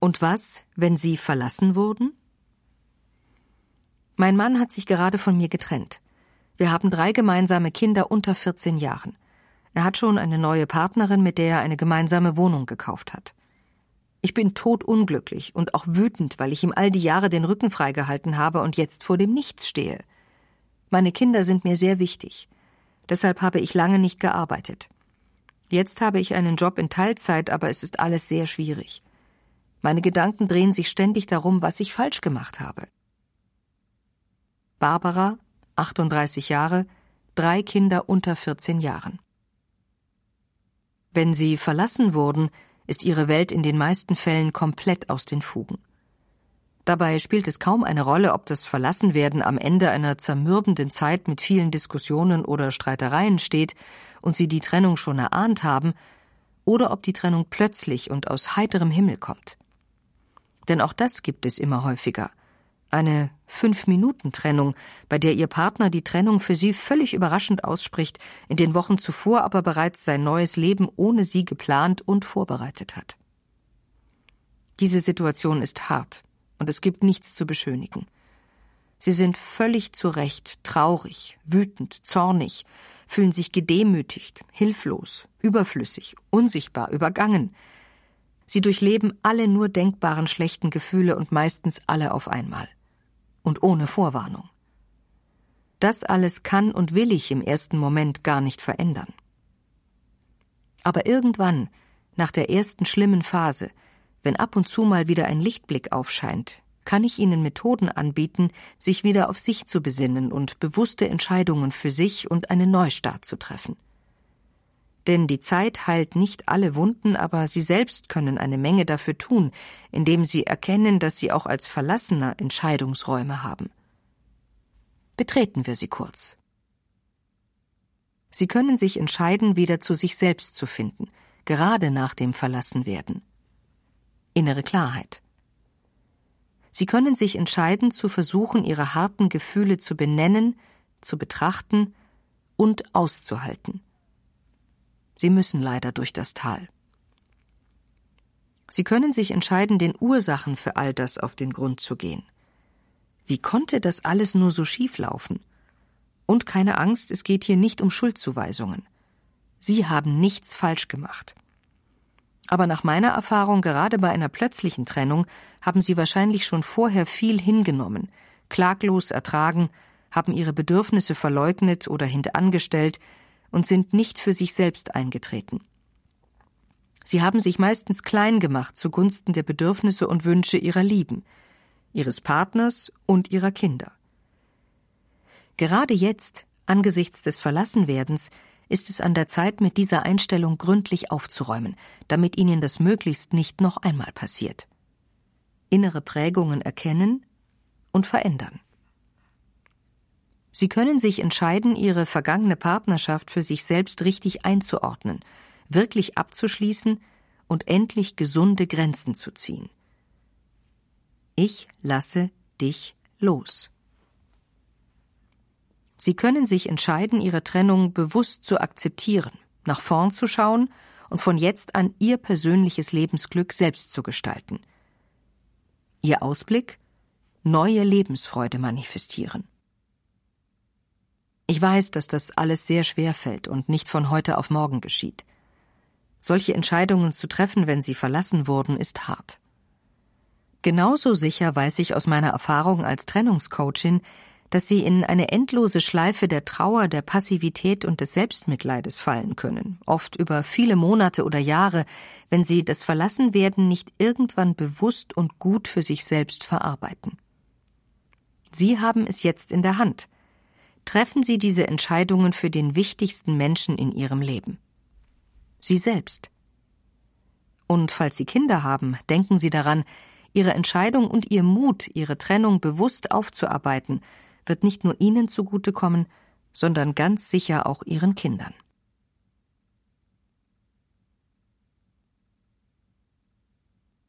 Und was, wenn Sie verlassen wurden? Mein Mann hat sich gerade von mir getrennt. Wir haben 3 gemeinsame Kinder unter 14 Jahren. Er hat schon eine neue Partnerin, mit der er eine gemeinsame Wohnung gekauft hat. Ich bin todunglücklich und auch wütend, weil ich ihm all die Jahre den Rücken freigehalten habe und jetzt vor dem Nichts stehe. Meine Kinder sind mir sehr wichtig. Deshalb habe ich lange nicht gearbeitet. Jetzt habe ich einen Job in Teilzeit, aber es ist alles sehr schwierig. Meine Gedanken drehen sich ständig darum, was ich falsch gemacht habe. Barbara, 38 Jahre, 3 Kinder unter 14 Jahren. Wenn sie verlassen wurden, ist ihre Welt in den meisten Fällen komplett aus den Fugen. Dabei spielt es kaum eine Rolle, ob das Verlassenwerden am Ende einer zermürbenden Zeit mit vielen Diskussionen oder Streitereien steht und sie die Trennung schon erahnt haben, oder ob die Trennung plötzlich und aus heiterem Himmel kommt. Denn auch das gibt es immer häufiger. Eine 5-Minuten-Trennung, bei der ihr Partner die Trennung für sie völlig überraschend ausspricht, in den Wochen zuvor aber bereits sein neues Leben ohne sie geplant und vorbereitet hat. Diese Situation ist hart und es gibt nichts zu beschönigen. Sie sind völlig zu Recht traurig, wütend, zornig, fühlen sich gedemütigt, hilflos, überflüssig, unsichtbar, übergangen. Sie durchleben alle nur denkbaren schlechten Gefühle und meistens alle auf einmal. Und ohne Vorwarnung. Das alles kann und will ich im ersten Moment gar nicht verändern. Aber irgendwann, nach der ersten schlimmen Phase, wenn ab und zu mal wieder ein Lichtblick aufscheint, kann ich Ihnen Methoden anbieten, sich wieder auf sich zu besinnen und bewusste Entscheidungen für sich und einen Neustart zu treffen. Denn die Zeit heilt nicht alle Wunden, aber Sie selbst können eine Menge dafür tun, indem Sie erkennen, dass Sie auch als Verlassener Entscheidungsräume haben. Betreten wir sie kurz. Sie können sich entscheiden, wieder zu sich selbst zu finden, gerade nach dem Verlassenwerden. Innere Klarheit. Sie können sich entscheiden, zu versuchen, Ihre harten Gefühle zu benennen, zu betrachten und auszuhalten. Sie müssen leider durch das Tal. Sie können sich entscheiden, den Ursachen für all das auf den Grund zu gehen. Wie konnte das alles nur so schief laufen? Und keine Angst, es geht hier nicht um Schuldzuweisungen. Sie haben nichts falsch gemacht. Aber nach meiner Erfahrung, gerade bei einer plötzlichen Trennung, haben Sie wahrscheinlich schon vorher viel hingenommen, klaglos ertragen, haben Ihre Bedürfnisse verleugnet oder hintangestellt und sind nicht für sich selbst eingetreten. Sie haben sich meistens klein gemacht zugunsten der Bedürfnisse und Wünsche Ihrer Lieben, Ihres Partners und Ihrer Kinder. Gerade jetzt, angesichts des Verlassenwerdens, ist es an der Zeit, mit dieser Einstellung gründlich aufzuräumen, damit Ihnen das möglichst nicht noch einmal passiert. Innere Prägungen erkennen und verändern. Sie können sich entscheiden, Ihre vergangene Partnerschaft für sich selbst richtig einzuordnen, wirklich abzuschließen und endlich gesunde Grenzen zu ziehen. Ich lasse dich los. Sie können sich entscheiden, Ihre Trennung bewusst zu akzeptieren, nach vorn zu schauen und von jetzt an Ihr persönliches Lebensglück selbst zu gestalten. Ihr Ausblick? Neue Lebensfreude manifestieren. Ich weiß, dass das alles sehr schwer fällt und nicht von heute auf morgen geschieht. Solche Entscheidungen zu treffen, wenn sie verlassen wurden, ist hart. Genauso sicher weiß ich aus meiner Erfahrung als Trennungscoachin, dass Sie in eine endlose Schleife der Trauer, der Passivität und des Selbstmitleides fallen können, oft über viele Monate oder Jahre, wenn Sie das Verlassenwerden nicht irgendwann bewusst und gut für sich selbst verarbeiten. Sie haben es jetzt in der Hand. Treffen Sie diese Entscheidungen für den wichtigsten Menschen in Ihrem Leben. Sie selbst. Und falls Sie Kinder haben, denken Sie daran, Ihre Entscheidung und Ihr Mut, Ihre Trennung bewusst aufzuarbeiten, wird nicht nur Ihnen zugutekommen, sondern ganz sicher auch Ihren Kindern.